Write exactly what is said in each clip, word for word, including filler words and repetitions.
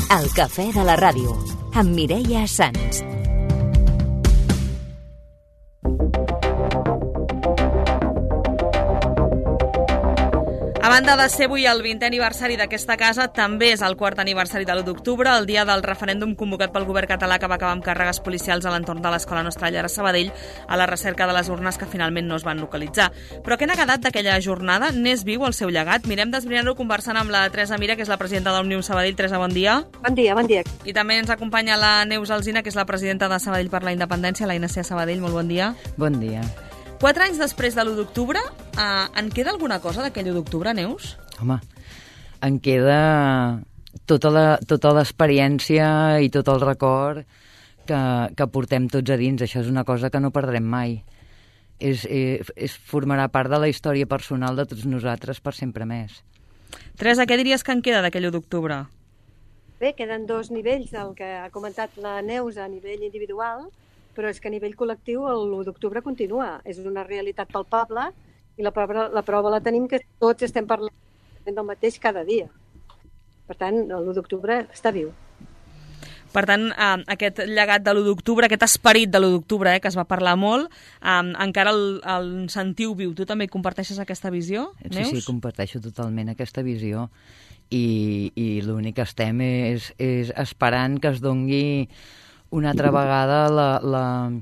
El cafè de la ràdio, amb Mireia Sans. A banda de ser avui el vintè aniversari d'aquesta casa, també és el quart aniversari de l'u d'octubre, el dia del referèndum convocat pel govern català que va acabar amb càrregues policials a l'entorn de l'Escola Nostra Llar a Sabadell a la recerca de les urnes que finalment no es van localitzar. Però què n'ha quedat d'aquella jornada? N'és viu el seu llegat? Mirem d'esbrinar-ho conversant amb la Teresa Mira, que és la presidenta d'Òmnium Sabadell. Teresa, bon dia. Bon dia, bon dia. I també ens acompanya la Neus Alsina, que és la presidenta de Sabadell per la Independència, la I N C Sabadell. Molt bon dia. Bon dia. Quatre anys després de l'u d'octubre, eh, en queda alguna cosa d'aquell u d'octubre, Neus? Home, en queda tota la, tota l'experiència i tot el record que, que portem tots a dins. Això és una cosa que no perdrem mai. És, és, és, formarà part de la història personal de tots nosaltres per sempre més. Teresa, què diries que en queda d'aquell u d'octubre? Bé, queden dos nivells, el que ha comentat la Neus a nivell individual, però és que a nivell col·lectiu l'u d'octubre continua. És una realitat palpable i la prova, la prova la tenim que tots estem parlant del mateix cada dia. Per tant, l'u d'octubre està viu. Per tant, eh, aquest llegat de l'u d'octubre, aquest esperit de l'u d'octubre, eh, que es va parlar molt, eh, encara el, el sentiu viu. Tu també comparteixes aquesta visió, Neus? Sí, sí, comparteixo totalment aquesta visió. I, i l'únic que estem és, és esperant que es dongui una altra vegada la, la,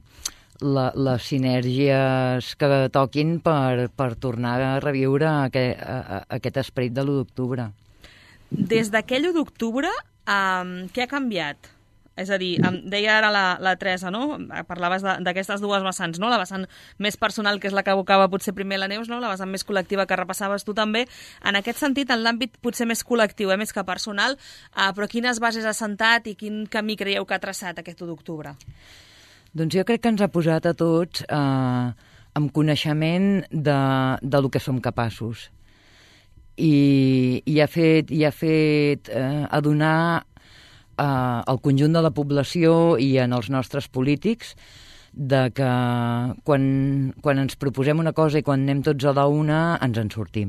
la, les sinergies que toquin per, per tornar a reviure aquest, a, aquest esperit de l'u d'octubre. Des d'aquell u d'octubre, um, què ha canviat? És a dir, um, deia ara la, la Teresa, no? Parlaves d'aquestes dues vessants, no? La vessant més personal, que és la que evocava potser primer la Neus, no? La vessant més col·lectiva que repassaves tu també. En aquest sentit, en l'àmbit potser més col·lectiu, eh? Més que personal, uh, però quines bases ha sentat i quin camí creieu que ha traçat aquest u d'octubre? Doncs jo crec que ens ha posat a tots eh, amb coneixement de, de lo que som capaços. I, i ha fet, i ha fet eh, adonar Uh, al conjunt de la població i en els nostres polítics de que quan, quan ens proposem una cosa i quan anem tots a la una ens en sortim.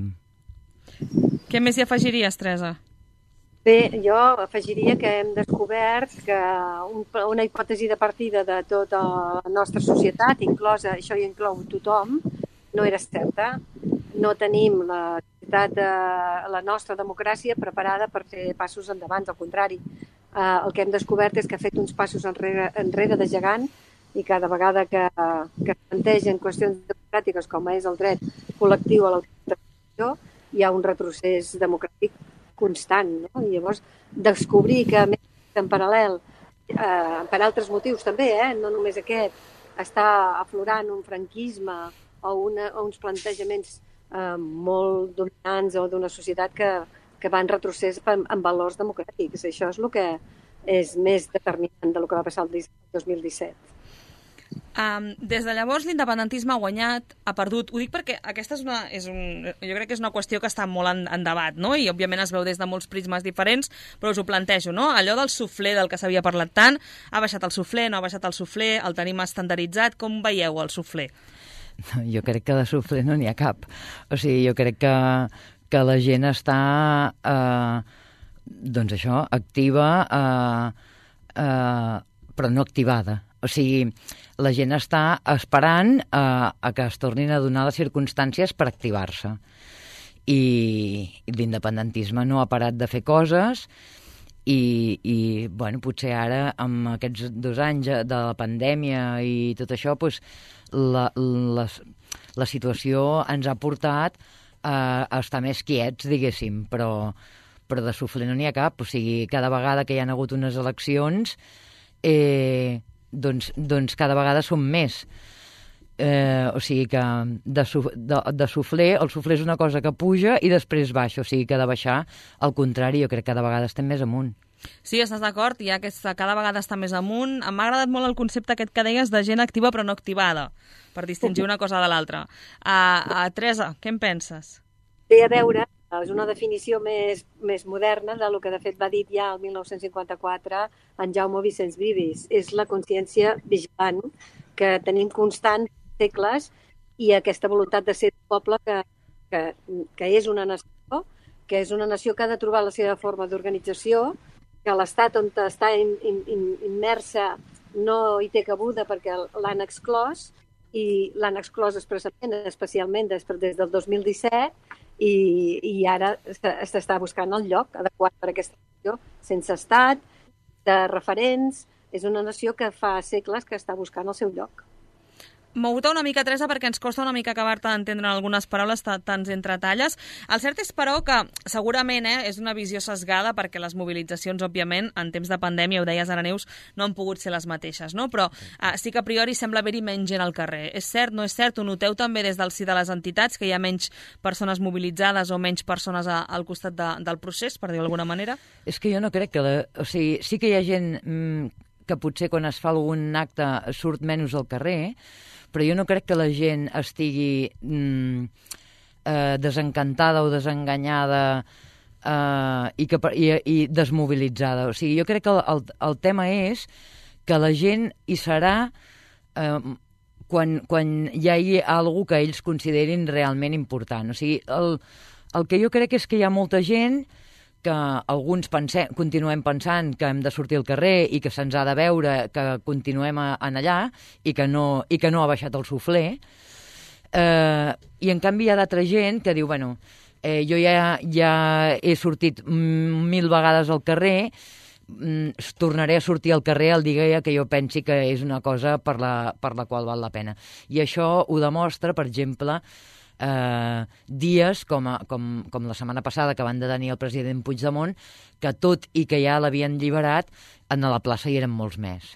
Què més hi afegiries, Teresa? Bé, jo afegiria que hem descobert que un, una hipòtesi de partida de tota la nostra societat, inclosa, això hi inclou tothom, no era certa. No tenim la societat de la nostra democràcia preparada per fer passos endavant, al contrari. Uh, el que hem descobert és que ha fet uns passos enrere, enrere de gegant i cada vegada que, que es plantegen qüestions democràtiques com és el dret col·lectiu a l'autodeterminació, hi ha un retrocés democràtic constant. No? I llavors, descobrir que a més, en paral·lel, eh, per altres motius també, eh, no només aquest, està aflorant un franquisme o, una, o uns plantejaments eh, molt dominants o d'una societat que que va en retrocés en, en valors democràtics. Això és el que és més determinant del que va passar el dos mil disset. Um, des de llavors l'independentisme ha guanyat, ha perdut. Ho dic perquè aquesta és una, és un, jo crec que és una qüestió que està molt en, en debat, no? I òbviament es veu des de molts prismes diferents, però us ho plantejo, no? Allò del suflé del que s'havia parlat tant, ha baixat el suflé, no ha baixat el suflé, el tenim estandarditzat, com veieu el suflé? No, jo crec que de suflé no n'hi ha cap. O sigui, jo crec que que la gent està, eh, doncs això, activa, eh, eh, però no activada. O sigui, la gent està esperant eh, a que es tornin a donar les circumstàncies per activar-se. I, i l'independentisme no ha parat de fer coses i, i bueno, potser ara, amb aquests dos anys de la pandèmia i tot això, doncs, la, la, la situació ens ha portat a estar més quiets, diguéssim, però, però de suflé no n'hi ha cap. O sigui, cada vegada que hi ha hagut unes eleccions, eh, doncs, doncs cada vegada som més. Eh, o sigui que de, de, de suflé, el suflé és una cosa que puja i després baixa, o sigui que de baixar, al contrari, jo crec que cada vegada estem més amunt. Sí, estàs d'acord? Ja que cada vegada està més amunt. M'ha agradat molt el concepte aquest que deies de gent activa però no activada, per distingir una cosa de l'altra. Uh, uh, Teresa, què en penses? Té a veure, és una definició més, més moderna del que de fet va dir ja el mil nou-cents cinquanta-quatre en Jaume Vicenç Vives. És la consciència vigilant que tenim constant segles i aquesta voluntat de ser un poble que, que, que és una nació, que és una nació que ha de trobar la seva forma d'organització que l'Estat on està in, in, in, immersa no hi té cabuda perquè l'han exclòs, i l'han exclòs expressament, especialment després, des del dos mil disset, i, i ara s'està buscant el lloc adequat per a aquesta nació, sense estat, de referents. És una nació que fa segles que està buscant el seu lloc. M'ho una mica, Teresa, perquè ens costa una mica acabar-te d'entendre algunes paraules, tants entretalles. El cert és, però, que segurament eh, és una visió sesgada perquè les mobilitzacions, òbviament, en temps de pandèmia, ho deies ara, Neus, no han pogut ser les mateixes, no? Però eh, sí que a priori sembla haver-hi menys gent al carrer. És cert, no és cert? Ho noteu també des del si de les entitats, que hi ha menys persones mobilitzades o menys persones a, al costat de, del procés, per dir d'alguna manera? És que jo no crec que... La, o sigui, sí que hi ha gent mm, que potser quan es fa algun acte surt menys al carrer, però jo no crec que la gent estigui mm, eh, desencantada o desenganyada eh, i, que, i, i desmobilitzada. O sigui, jo crec que el, el, el tema és que la gent hi serà eh, quan, quan hi hagi alguna que ells considerin realment important. O sigui, el, el que jo crec és que hi ha molta gent que alguns pensem, continuem pensant que hem de sortir al carrer i que se'ns ha de veure que continuem a, en allà i que, no, i que no ha baixat el suflé. Eh, I en canvi hi ha d'altra gent que diu, bueno, eh, jo ja, ja he sortit mil vegades al carrer, mm, tornaré a sortir al carrer el dia que jo pensi que és una cosa per la, per la qual val la pena. I això ho demostra, per exemple, Eh, dies com, a, com, com la setmana passada que van detenir el president Puigdemont, que tot i que ja l'havien alliberat, a la plaça hi eren molts més.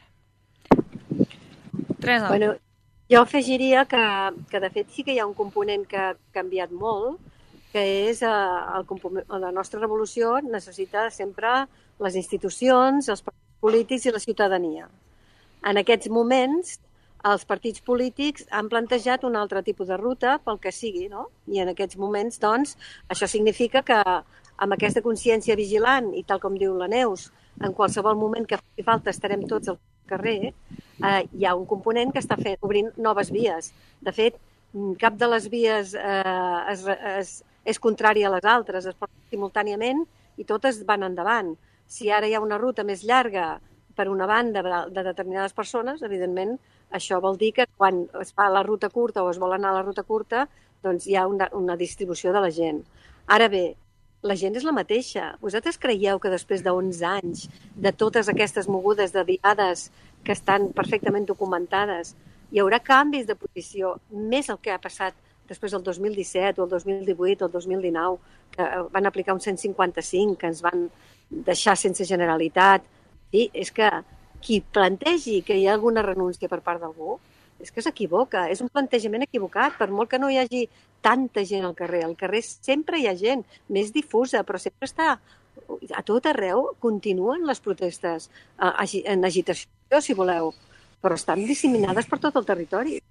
Teresa. Bueno, jo afegiria que, que de fet sí que hi ha un component que ha canviat molt, que és eh, el component, la nostra revolució necessita sempre les institucions, els partits polítics i la ciutadania. En aquests moments els partits polítics han plantejat un altre tipus de ruta pel que sigui, no? I en aquests moments, doncs, això significa que amb aquesta consciència vigilant i tal com diu la Neus, en qualsevol moment que faci falta estarem tots al carrer, eh, hi ha un component que està fent, obrint noves vies. De fet, cap de les vies eh, es, es, és contrària a les altres, es porten simultàniament i totes van endavant. Si ara hi ha una ruta més llarga per una banda de determinades persones, evidentment, això vol dir que quan es fa la ruta curta o es vol anar a la ruta curta, doncs hi ha una, una distribució de la gent. Ara bé, la gent és la mateixa. Vosaltres creieu que després d'onze anys, de totes aquestes mogudes de diades que estan perfectament documentades, hi haurà canvis de posició, més el que ha passat després del dos mil disset o el dos mil divuit o el dos mil dinou, que van aplicar un cent cinquanta-cinc, que ens van deixar sense Generalitat. Sí, és que qui plantegi que hi ha alguna renúncia per part d'algú, és que s'equivoca, és un plantejament equivocat, per molt que no hi hagi tanta gent al carrer. Al carrer sempre hi ha gent, més difusa, però sempre està a tot arreu, continuen les protestes en agitació, si voleu, però estan disseminades per tot el territori.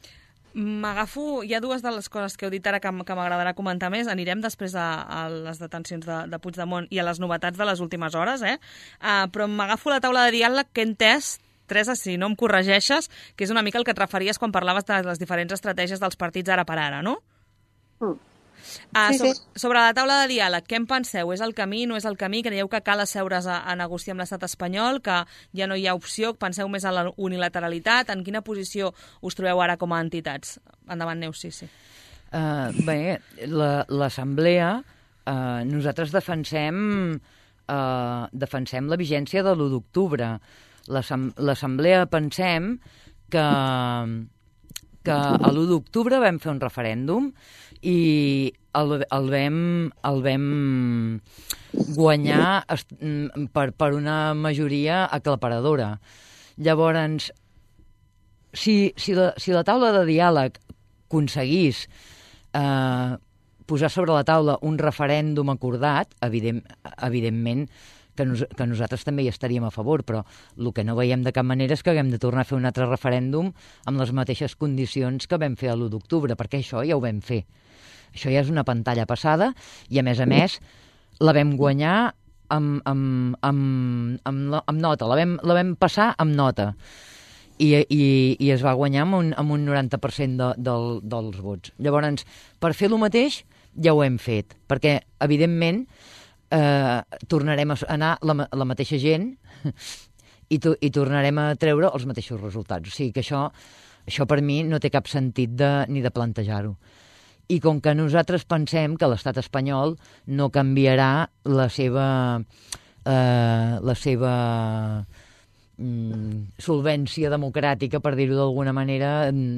M'agafo, hi ha dues de les coses que heu dit ara que, que m'agradarà comentar més. Anirem després a, a les detencions de, de Puigdemont i a les novetats de les últimes hores, eh? Uh, però m'agafo la taula de diàleg que he entès, Teresa, si no em corregeixes, que és una mica el que et referies quan parlaves de les diferents estratègies dels partits ara per ara, no? Mm. Uh, sí, sobre, sí. sobre la taula de diàleg, què en penseu? És el camí, no és el camí? Creieu que cal asseure's a, a negociar amb l'estat espanyol, que ja no hi ha opció? Penseu més en la unilateralitat? En quina posició us trobeu ara com a entitats? Endavant, Neus, sí, sí. Uh, bé, l'Assemblea, uh, nosaltres defensem, uh, defensem la vigència de l'u d'octubre. L'Assemblea pensem que, que a l'u d'octubre vam fer un referèndum i el, el, vam, el vam guanyar per, per una majoria aclaparadora. Llavors, si, si, la, si la taula de diàleg aconseguís eh, posar sobre la taula un referèndum acordat, evident, evidentment que, nos, que nosaltres també hi estaríem a favor, però el que no veiem de cap manera és que haguem de tornar a fer un altre referèndum amb les mateixes condicions que vam fer a l'u d'octubre, perquè això ja ho vam fer. Això ja és una pantalla passada i, a més a més, la vam guanyar amb, amb, amb, amb, amb nota, la vam, la vam passar amb nota i, i, i es va guanyar amb un, amb un noranta per cent de, del, dels vots. Llavors, per fer el mateix ja ho hem fet, perquè, evidentment, eh, tornarem a anar la, la mateixa gent i, to, i tornarem a treure els mateixos resultats. O sigui que això, això per mi no té cap sentit de, ni de plantejar-ho. I com que nosaltres pensem que l'estat espanyol no canviarà la seva, eh, la seva mm, solvència democràtica, per dir-ho d'alguna manera,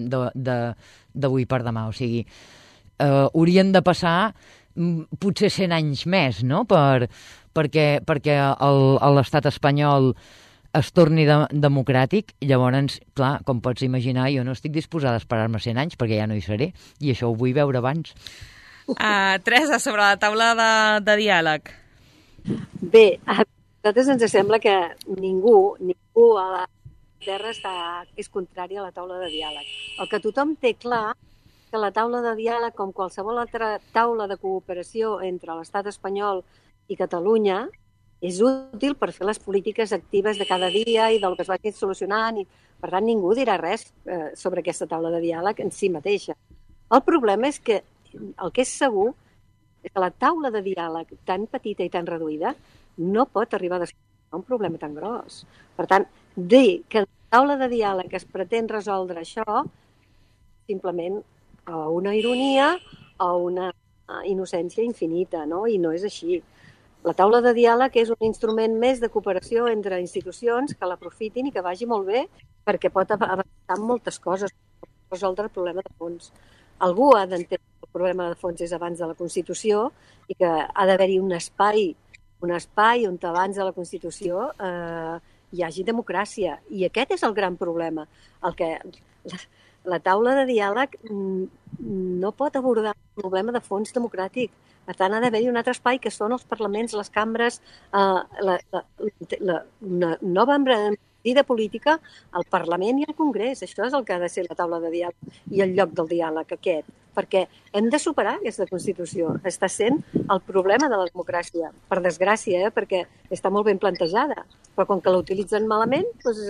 d'avui per demà. O sigui, eh, haurien de passar mm, potser cent anys més, no?, per, perquè, perquè l'estat espanyol es torni de, democràtic. Llavors, clar, com pots imaginar, jo no estic disposada a esperar-me cent anys perquè ja no hi seré, i això ho vull veure abans. Uh, Teresa, sobre la taula de, de diàleg. Bé, a nosaltres ens sembla que ningú, ningú a la Terra està, és contrari a la taula de diàleg. El que tothom té clar que la taula de diàleg, com qualsevol altra taula de cooperació entre l'estat espanyol i Catalunya, és útil per fer les polítiques actives de cada dia i del que es vagi solucionant. I, per tant, ningú dirà res eh, sobre aquesta taula de diàleg en si mateixa. El problema és que el que és segur és que la taula de diàleg tan petita i tan reduïda no pot arribar a solucionar un problema tan gros. Per tant, dir que la taula de diàleg es pretén resoldre això simplement a una ironia o una innocència infinita, no? I no és així. La taula de diàleg és un instrument més de cooperació entre institucions que l'aprofitin i que vagi molt bé perquè pot avançar en moltes coses, resoldre el problema de fons. Algú ha d'entendre que el problema de fons és abans de la Constitució i que ha d'haver-hi un espai, un espai on abans de la Constitució eh, hi hagi democràcia. I aquest és el gran problema. El que, la, la taula de diàleg no pot abordar el problema de fons democràtic. Per tant, ha d'haver-hi un altre espai que són els parlaments, les cambres, eh, la, la, la, una nova embranzida política, el Parlament i el Congrés. Això és el que ha de ser la taula de diàleg i el lloc del diàleg aquest. Perquè hem de superar aquesta Constitució. Està sent el problema de la democràcia. Per desgràcia, eh, perquè està molt ben plantejada. Però com que l'utilitzen malament, doncs,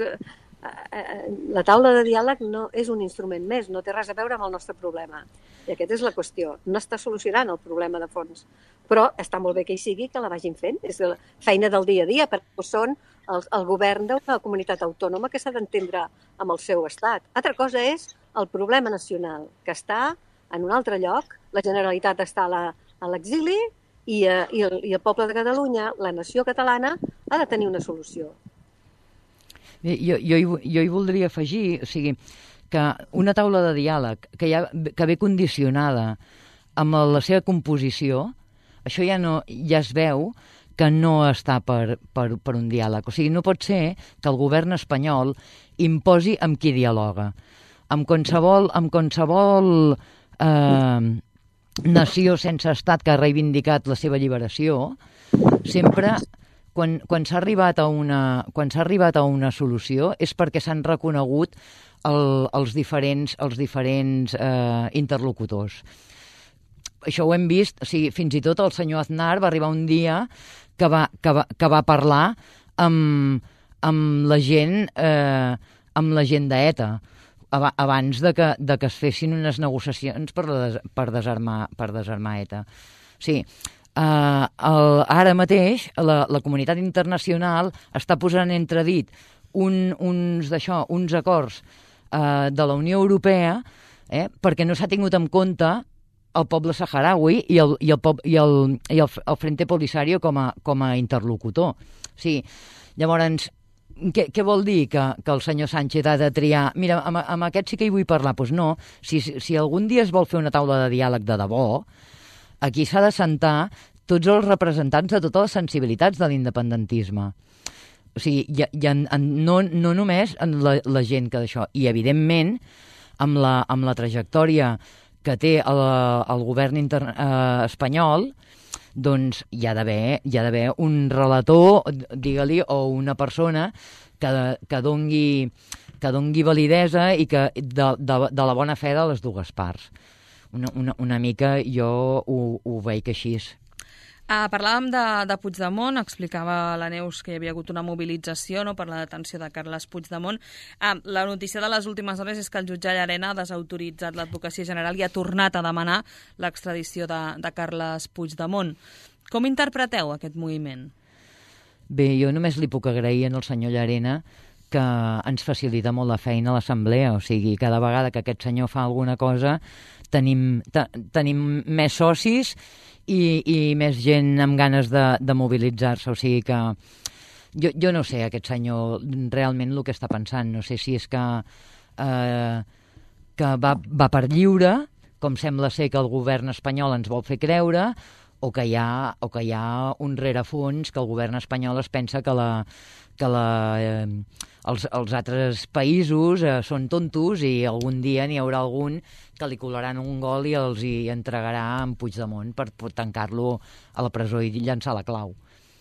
la taula de diàleg no és un instrument més, no té res a veure amb el nostre problema. I aquesta és la qüestió. No està solucionant el problema de fons. Però està molt bé que hi sigui, que la vagin fent. És la feina del dia a dia, perquè són el, el govern d'una comunitat autònoma que s'ha d'entendre amb el seu estat. Altra cosa és el problema nacional, que està en un altre lloc. La Generalitat està a l'exili i, i, el, i el poble de Catalunya, la nació catalana, ha de tenir una solució. Jo, jo, jo hi voldria afegir, o sigui, que una taula de diàleg que, ja, que ve condicionada amb la seva composició, això ja, no, ja es veu que no està per, per, per un diàleg. O sigui, no pot ser que el govern espanyol imposi amb qui dialoga. Amb qualsevol, amb qualsevol eh, nació sense estat que ha reivindicat la seva alliberació, sempre... Quan, quan s'ha arribat a una, quan s'ha arribat a una solució és perquè s'han reconegut el, els diferents, els diferents eh, interlocutors. Això ho hem vist, o sigui, fins i tot el senyor Aznar va arribar un dia que va, que va, que va parlar amb, amb la gent eh, amb la gent d'ETA abans de que, de que es fessin unes negociacions per, la, per, desarmar, per desarmar ETA. O sigui, Uh, el, ara mateix la, la comunitat internacional està posant entredit un, uns, d'això, uns acords uh, de la Unió Europea eh, perquè no s'ha tingut en compte el poble saharaui i el, i el, i el, i el, el Frente Polisario com a, com a interlocutor. O sigui, llavors, què, què vol dir? Que, que el senyor Sánchez ha de triar... Mira, amb, amb aquest sí que hi vull parlar. Doncs no, si, si algun dia es vol fer una taula de diàleg de debò, aquí s'ha de sentar tots els representants de totes les sensibilitats de l'independentisme. O sigui, hi ha, hi ha, no, no només la, la gent que d'això, i evidentment amb la, amb la trajectòria que té el, el govern inter, eh, espanyol, doncs hi ha d'haver hi ha d'haver un relator, digue-li, o una persona que, que dongui que dongui validesa i que de, de, de la bona fe de les dues parts. Una, una, una mica jo ho, ho veig així. Uh, parlàvem de, de Puigdemont, explicava la Neus que hi havia hagut una mobilització no, per la detenció de Carles Puigdemont. Uh, la notícia de les últimes hores és que el jutge Llarena ha desautoritzat l'advocacia general i ha tornat a demanar l'extradició de, de Carles Puigdemont. Com interpreteu aquest moviment? Bé, jo només li puc agrair al senyor Llarena que ens facilita molt la feina a l'assemblea, o sigui, cada vegada que aquest senyor fa alguna cosa tenim, te, tenim més socis i, i més gent amb ganes de, de mobilitzar-se, o sigui que jo, jo no sé aquest senyor realment el que està pensant, no sé si és que, eh, que va, va per lliure, com sembla ser que el govern espanyol ens vol fer creure, o que hi ha, o que hi ha un rerefons que el govern espanyol es pensa que, la, que la, eh, els, els altres països eh, són tontos i algun dia n'hi haurà algun que li colaran un gol i els hi entregarà en Puigdemont per, per tancar-lo a la presó i llançar la clau.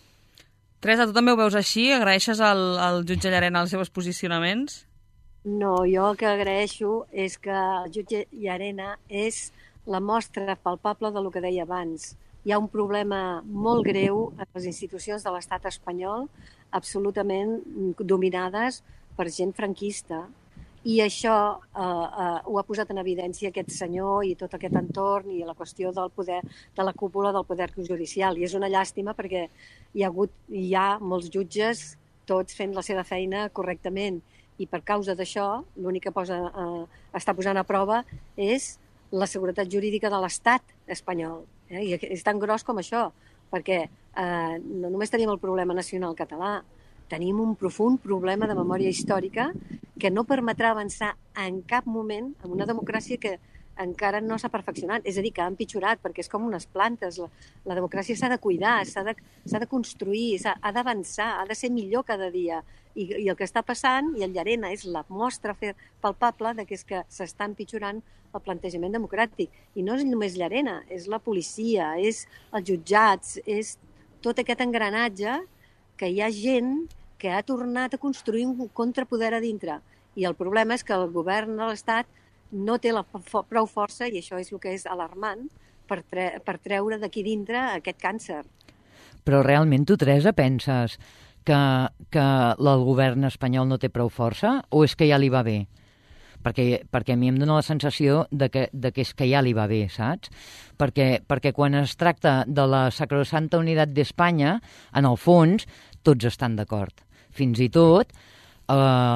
Teresa, tu també ho veus així? Agraeixes al, al jutge Llarena els seus posicionaments? No, jo el que agraeixo és que el jutge Llarena és la mostra palpable del que deia abans. Hi ha un problema molt greu a les institucions de l'estat espanyol, absolutament dominades per gent franquista. I això eh, eh, ho ha posat en evidència aquest senyor i tot aquest entorn i la qüestió del poder, de la cúpula del poder judicial. I és una llàstima perquè hi ha hagut, hi ha molts jutges, tots fent la seva feina correctament. I per causa d'això, l'únic que posa, eh, està posant a prova és la seguretat jurídica de l'estat espanyol. Eh? I és tan gros com això, perquè eh, no només tenim el problema nacional català, tenim un profund problema de memòria històrica que no permetrà avançar en cap moment en una democràcia que encara no s'ha perfeccionat, és a dir, que ha empitjorat, perquè és com unes plantes. La, la democràcia s'ha de cuidar, s'ha de, s'ha de construir, s'ha, ha d'avançar, ha de ser millor cada dia. I, I el que està passant, i el Llarena és la mostra palpable de que és que s'està empitjorant el plantejament democràtic. I no és només Llarena, és la policia, és els jutjats, és tot aquest engranatge que hi ha gent que ha tornat a construir un contrapoder a dintre. I el problema és que el govern de l'Estat no té la fo- prou força, i això és el que és alarmant, per, tre- per treure d'aquí dintre aquest càncer. Però realment tu, Teresa, penses que, que el govern espanyol no té prou força o és que ja li va bé? Perquè, perquè a mi em dóna la sensació de que, de que és que ja li va bé, saps? Perquè, perquè quan es tracta de la sacrosanta unitat d'Espanya, en el fons, tots estan d'acord. Fins i tot eh,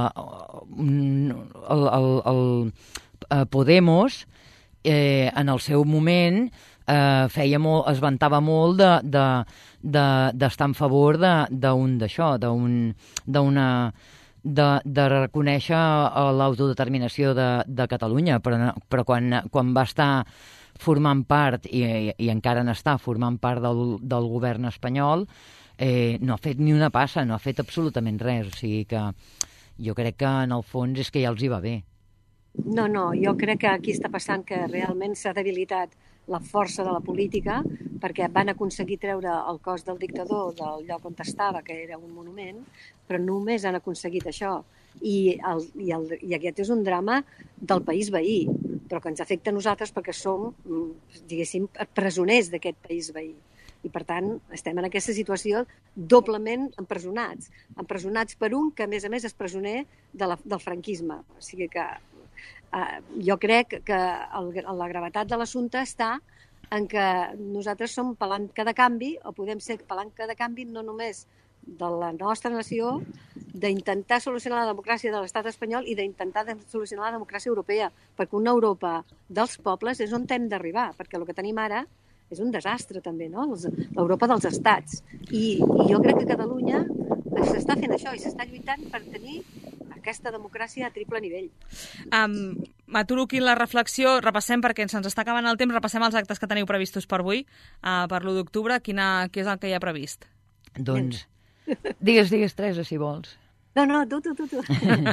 el, el, el, el Podemos, eh, en el seu moment, eh, feia molt, es vantava molt de, de, de, d'estar en favor d'un d'això, d'un, d'una... De, de reconèixer l'autodeterminació de, de Catalunya, però, no, però quan, quan va estar formant part, i, i encara n'està formant part del, del govern espanyol, eh, no ha fet ni una passa, no ha fet absolutament res. O sigui que jo crec que en el fons és que ja els hi va bé. No, no, jo crec que aquí està passant que realment s'ha debilitat la força de la política perquè van aconseguir treure el cos del dictador del lloc on estava, que era un monument, però només han aconseguit això. I, el, i, el, i aquest és un drama del país veí, però que ens afecta a nosaltres perquè som, diguéssim, presoners d'aquest país veí. I, per tant, estem en aquesta situació doblement empresonats. Empresonats per un que, a més a més, és presoner de la, del franquisme. O sigui que Uh, jo crec que el, la gravetat de l'assumpte està en que nosaltres som palanca de canvi, o podem ser palanca de canvi no només de la nostra nació, d'intentar solucionar la democràcia de l'estat espanyol i d'intentar solucionar la democràcia europea, perquè una Europa dels pobles és on hem d'arribar, perquè el que tenim ara és un desastre també, no? L'Europa dels estats. I, i jo crec que Catalunya s'està fent això i s'està lluitant per tenir aquesta democràcia a triple nivell. Um, m'aturo aquí la reflexió, repassem perquè se'ns està acabant el temps, repassem els actes que teniu previstos per avui, uh, per l'u d'octubre. Quina, què és el que hi ha previst? Doncs, digues, digues, Teresa, si vols. No, no, tu, tu, tu, tu.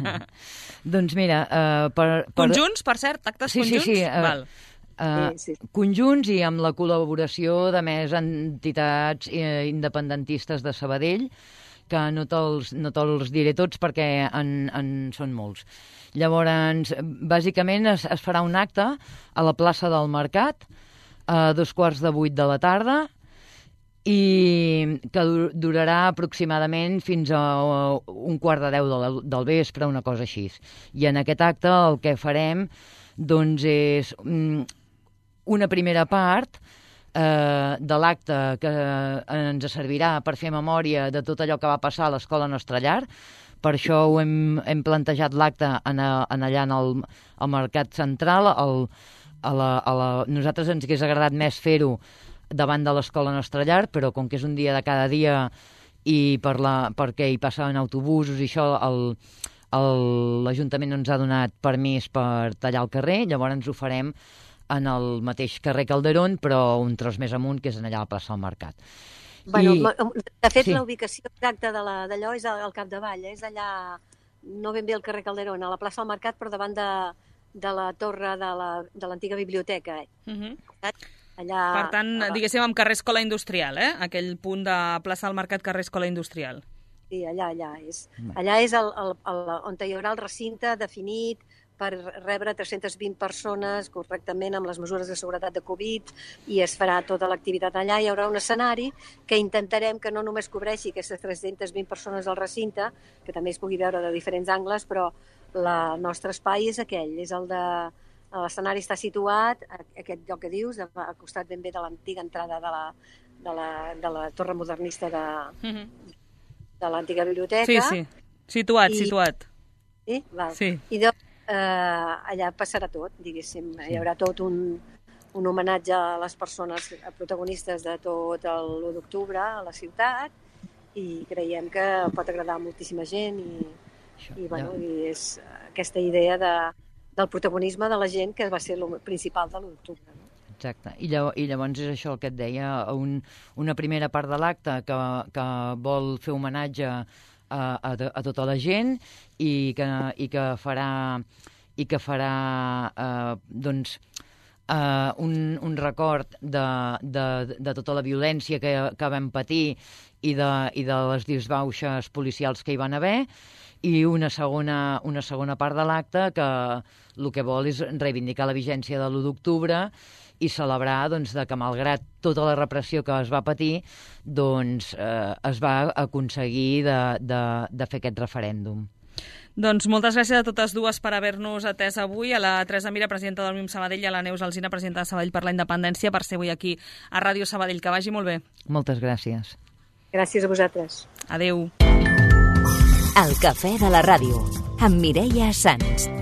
Doncs mira... Uh, per, per... Conjunts, per cert? Actes sí, conjunts? Sí, sí. Uh, Val. Uh, sí, sí. Conjunts i amb la col·laboració de més entitats eh, independentistes de Sabadell, que no te'ls no te'ls diré tots perquè en, en són molts. Llavors, bàsicament es, es farà un acte a la plaça del Mercat a dos quarts de vuit de la tarda i que durarà aproximadament fins a un quart de deu del, del vespre, una cosa així. I en aquest acte el que farem doncs, és una primera part eh, de l'acte que ens servirà per fer memòria de tot allò que va passar a l'Escola Nostra Llar. Per això ho hem, hem plantejat l'acte en, en allà en el, el Mercat Central. El, a la, a la, nosaltres ens hagués agradat més fer-ho davant de l'Escola Nostra Llar, però com que és un dia de cada dia i per la, perquè hi passaven autobusos i això, el, l'Ajuntament no ens ha donat permís per tallar el carrer, llavors ho farem en el mateix carrer Calderón, però un tros més amunt, que és allà a la plaça del Mercat. Bueno, I... de fet, sí. La ubicació exacta d'allò és al capdavall, és allà, no ben bé al carrer Calderón, a la plaça del Mercat, però davant de, de la torre de l'antiga la, biblioteca. Uh -huh. Allà, per tant, allà. diguéssim, amb carrer Escola Industrial, eh? Aquell punt de plaça del Mercat, carrer Escola Industrial. Sí, allà, allà és. Allà és el, el, el, on hi haurà el recinte definit per rebre tres-centes vint persones correctament amb les mesures de seguretat de Covid, i es farà tota l'activitat allà. Hi haurà un escenari que intentarem que no només cobreixi aquestes tres-centes vint persones del recinte, que també es pugui veure de diferents angles, però la, el nostre espai és aquell, és el de... L'escenari està situat a aquest lloc que dius, al costat ben bé de l'antiga entrada de la, de la, de la torre modernista de, uh-huh. de l'antiga biblioteca. Sí, sí, situat, I, situat. Sí? Val. Sí. I doncs, eh, allà passarà tot, diguéssim. Sí. Hi haurà tot un, un homenatge a les persones protagonistes de tot l'u d'octubre a la ciutat, i creiem que pot agradar a moltíssima gent, i, Això, i, bueno, ja. i és aquesta idea de del protagonisme de la gent, que va ser el principal de l'u d'octubre. No? Exacte. I, llavors, I llavors és això el que et deia, un, una primera part de l'acte que, que vol fer homenatge a, a, a tota la gent i que, i que farà, i que farà eh, doncs, eh, un, un record de, de, de tota la violència que, que vam patir i de, i de les disbauxes policials que hi van haver, i una segona, una segona part de l'acte que el que vol és reivindicar la vigència de l'u d'octubre i celebrar doncs, de que, malgrat tota la repressió que es va patir, doncs, eh, es va aconseguir de, de, de fer aquest referèndum. Doncs moltes gràcies a totes dues per haver-nos atès avui, a la Teresa Mira, presidenta del M I M Sabadell, i a la Neus Alsina, presidenta de Sabadell per la Independència, per ser avui aquí a Ràdio Sabadell. Que vagi molt bé. Moltes gràcies. Gràcies a vosaltres. Adéu. El cafè de la ràdio, amb Mireia Sans.